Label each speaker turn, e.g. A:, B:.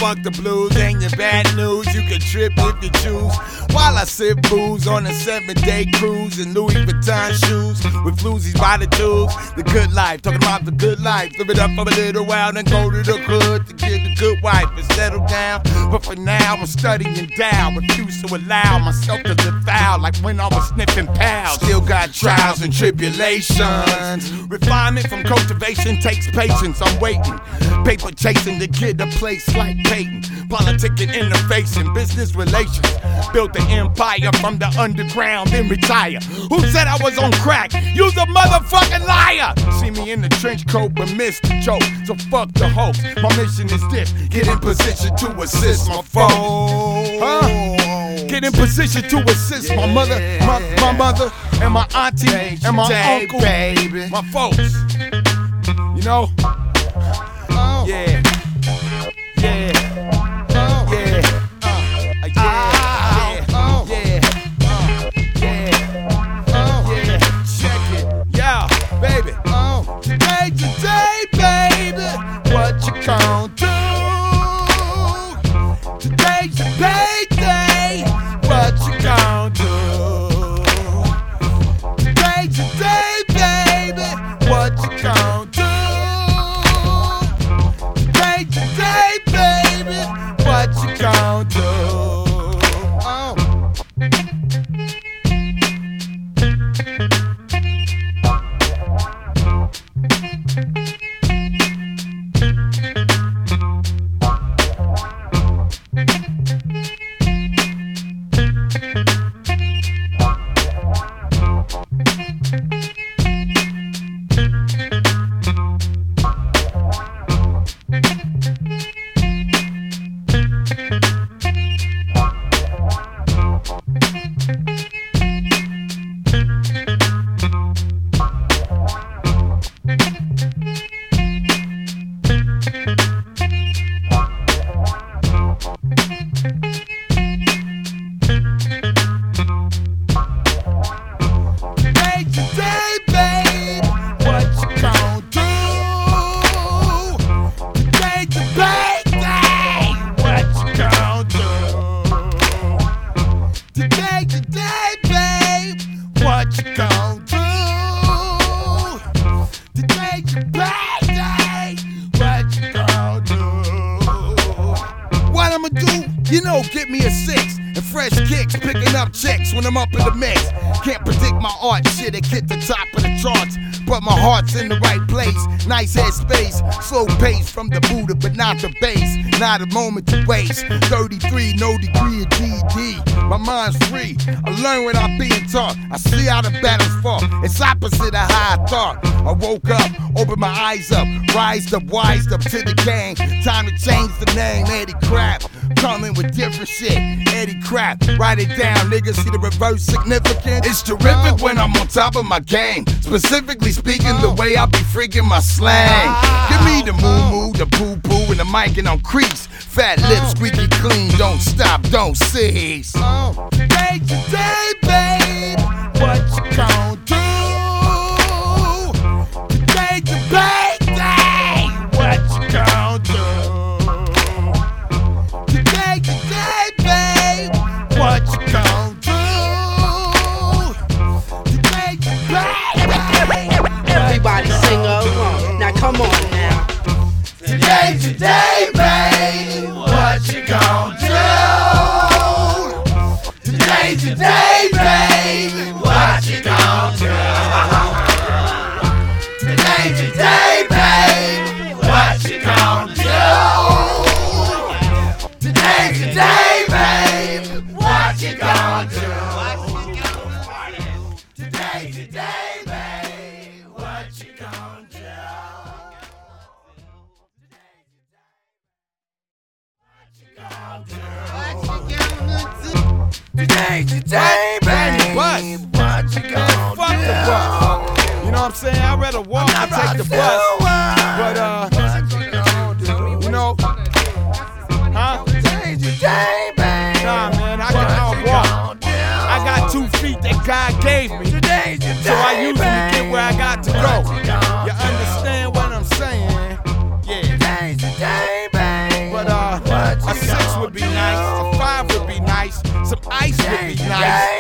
A: fuck the blues, ain't your bad news. You can trip if you choose. While I sip booze on a 7-day cruise in Louis Vuitton shoes with floozies by the tubes. The good life, talking about the good life. Live it up for a little while, then go to the hood to get the good wife and settle down. But for now, I'm studying down. Refuse to allow myself to devour like when I was sniffing pals. Still got trials and tribulations. Refinement from cultivation takes patience. I'm waiting, paper chasing to get a place like Peyton. Politicking, interfacing, business relations. Built the empire from the underground, then retire. Who said I was on crack? You's a motherfucking liar. See me in the trench coat, but missed the joke. So fuck the hoax. My mission is this: get in position to assist my foes. Get in position to assist my mother, my mother, and my auntie, and my uncle, baby, my folks. You know? Yeah. Yeah. Today, baby, what you gon' do? Today's your payday, what you gon' do? Today's your day, baby, what you gon' do? Today's your day, baby, what you gon' do? You know, get me a 6 and fresh kicks, picking up chicks when I'm up in the mix. Can't predict my art, shit, it hit the top of the charts. But my heart's in the right place, nice head space, slow pace from the Buddha, but not the bass. Not a moment to waste. 33, no degree of GED. My mind's free. I learn what I'm being taught. I see how the battles fall. It's opposite of how I thought. I woke up, opened my eyes up, rised up, wised up to the game. Time to change the name, Eddie Crap. Coming with different shit, Eddie Crap. Write it down, niggas, see the reverse significance. It's terrific when I'm on top of my game. Specifically speaking, the way I be freaking my slang. Give me the moo-moo, the poo-poo, and the mic and I'm crease. Fat lips, squeaky clean, don't stop, don't cease. Today, today, babe, what you gon' do? Today, today, babe, what you gon' do? Today, today, babe, what you gon' do? Today, today, babe.
B: Everybody sing along. Now come on now.
A: Today, today, babe, what you gon' do? Today, today, babe, what you gon' do? Today, today, babe, what you gon' do? Today, today, babe, what you gon' do? Today, today, babe, what you gon' do? Today, today, baby, what you gon' do? Fuck the bus. You know what I'm saying? I'd rather walk and take the bus. But, you know, huh? Today, today, baby. Nah, man, I can outwalk. I got 2 feet that God gave me. So I use them to get where I got to go. You understand what I'm saying? Yeah. Today, baby. But, nice.